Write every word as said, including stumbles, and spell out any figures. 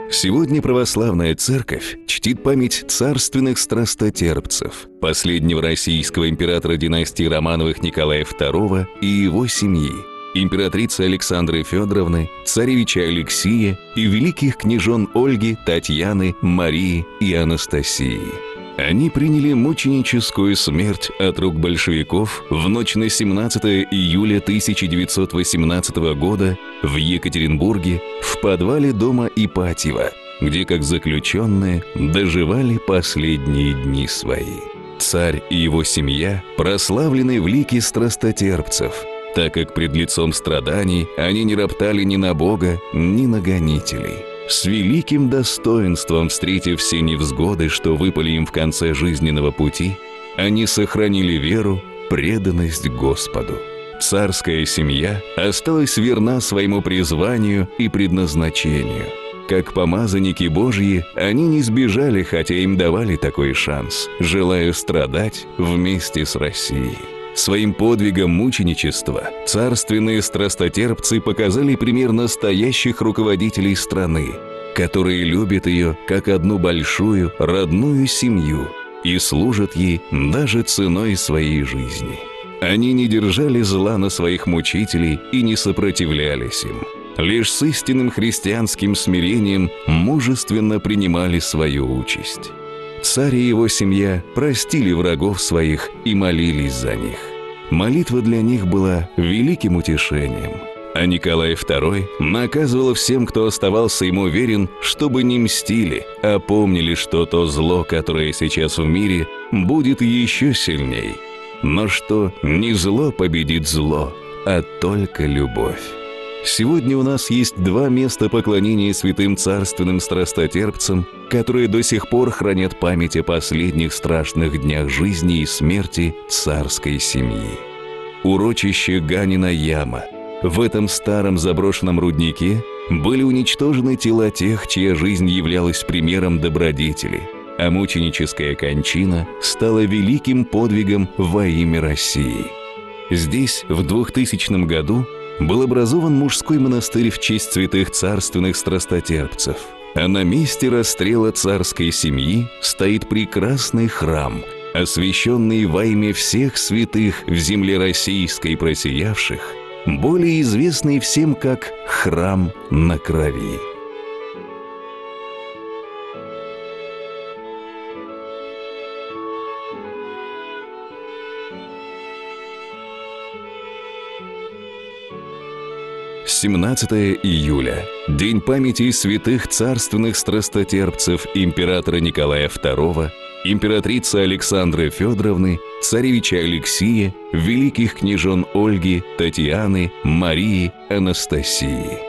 Сегодня православная церковь чтит память царственных страстотерпцев, последнего российского императора династии Романовых Николая второго и его семьи, императрицы Александры Федоровны, царевича Алексия и великих княжон Ольги, Татьяны, Марии и Анастасии. Они приняли мученическую смерть от рук большевиков в ночь на семнадцатое июля тысяча девятьсот восемнадцатого года в Екатеринбурге в подвале дома Ипатьева, где, как заключенные, доживали последние дни свои. Царь и его семья прославлены в лике страстотерпцев, так как пред лицом страданий они не роптали ни на Бога, ни на гонителей. С великим достоинством встретив все невзгоды, что выпали им в конце жизненного пути, они сохранили веру, преданность Господу. Царская семья осталась верна своему призванию и предназначению. Как помазанники Божьи, они не сбежали, хотя им давали такой шанс, желая страдать вместе с Россией. Своим подвигом мученичества царственные страстотерпцы показали пример настоящих руководителей страны, которые любят ее как одну большую родную семью и служат ей даже ценой своей жизни. Они не держали зла на своих мучителей и не сопротивлялись им. Лишь с истинным христианским смирением мужественно принимали свою участь. Царь и его семья простили врагов своих и молились за них. Молитва для них была великим утешением. А Николай второй наказывал всем, кто оставался ему верен, чтобы не мстили, а помнили, что то зло, которое сейчас в мире, будет еще сильней. Но что не зло победит зло, а только любовь. Сегодня у нас есть два места поклонения святым царственным страстотерпцам, которые до сих пор хранят память о последних страшных днях жизни и смерти царской семьи. Урочище Ганина яма. В этом старом заброшенном руднике были уничтожены тела тех, чья жизнь являлась примером добродетели, а мученическая кончина стала великим подвигом во имя России. Здесь в двухтысячном году был образован мужской монастырь в честь святых царственных страстотерпцев, а на месте расстрела царской семьи стоит прекрасный храм, освященный во имя всех святых в земле российской просиявших, более известный всем как Храм на Крови. семнадцатое июля – День памяти святых царственных страстотерпцев императора Николая второго, императрицы Александры Федоровны, царевича Алексия, великих княжон Ольги, Татьяны, Марии, Анастасии.